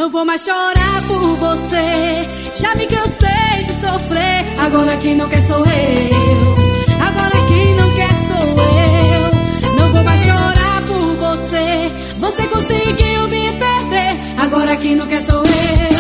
Não vou mais chorar por você, já me cansei de sofrer. Agora quem não quer sou eu, agora quem não quer sou eu. Não vou mais chorar por você, você conseguiu me perder. Agora quem não quer sou eu.